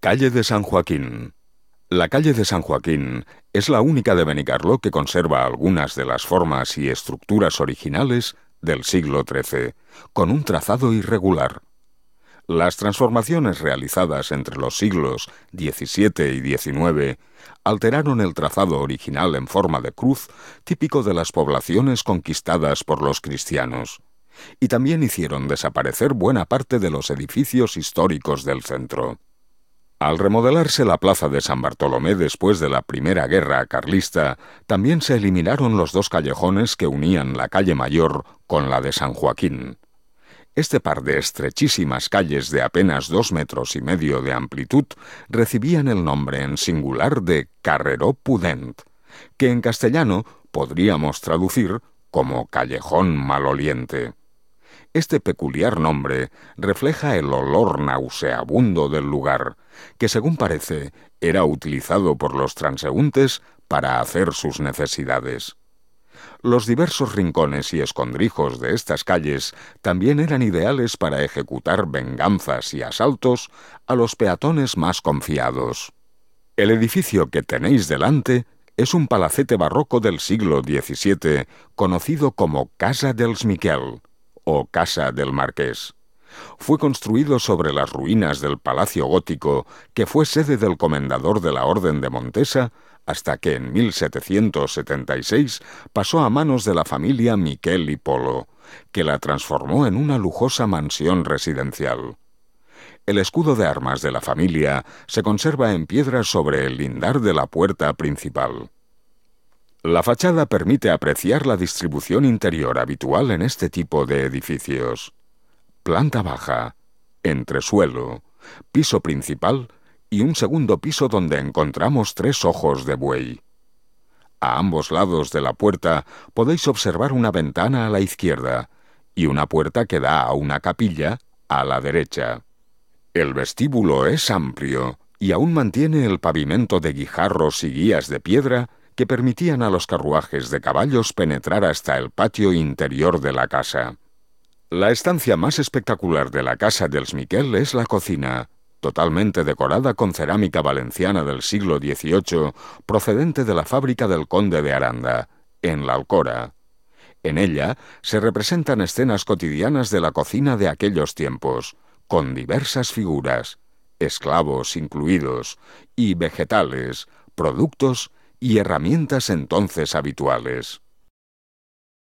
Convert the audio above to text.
Calle de San Joaquín. La calle de San Joaquín es la única de Benicarló que conserva algunas de las formas y estructuras originales del siglo XIII, con un trazado irregular. Las transformaciones realizadas entre los siglos XVII y XIX alteraron el trazado original en forma de cruz, típico de las poblaciones conquistadas por los cristianos, y también hicieron desaparecer buena parte de los edificios históricos del centro. Al remodelarse la plaza de San Bartolomé después de la Primera Guerra Carlista, también se eliminaron los dos callejones que unían la calle Mayor con la de San Joaquín. Este par de estrechísimas calles de apenas 2,5 metros de amplitud recibían el nombre en singular de Carreró Pudent, que en castellano podríamos traducir como callejón maloliente. Este peculiar nombre refleja el olor nauseabundo del lugar, que según parece era utilizado por los transeúntes para hacer sus necesidades. Los diversos rincones y escondrijos de estas calles también eran ideales para ejecutar venganzas y asaltos a los peatones más confiados. El edificio que tenéis delante es un palacete barroco del siglo XVII, conocido como Casa dels Miquel, o Casa del Marqués. Fue construido sobre las ruinas del palacio gótico que fue sede del comendador de la Orden de Montesa hasta que en 1776 pasó a manos de la familia Miquel y Polo, que la transformó en una lujosa mansión residencial. El escudo de armas de la familia se conserva en piedra sobre el lindar de la puerta principal. La fachada permite apreciar la distribución interior habitual en este tipo de edificios. Planta baja, entresuelo, piso principal y un segundo piso donde encontramos 3 ojos de buey. A ambos lados de la puerta podéis observar una ventana a la izquierda y una puerta que da a una capilla a la derecha. El vestíbulo es amplio y aún mantiene el pavimento de guijarros y guías de piedra que permitían a los carruajes de caballos penetrar hasta el patio interior de la casa. La estancia más espectacular de la Casa dels Miquel es la cocina, totalmente decorada con cerámica valenciana del siglo XVIII, procedente de la fábrica del conde de Aranda, en la Alcora. En ella se representan escenas cotidianas de la cocina de aquellos tiempos, con diversas figuras, esclavos incluidos, y vegetales, productos y herramientas entonces habituales.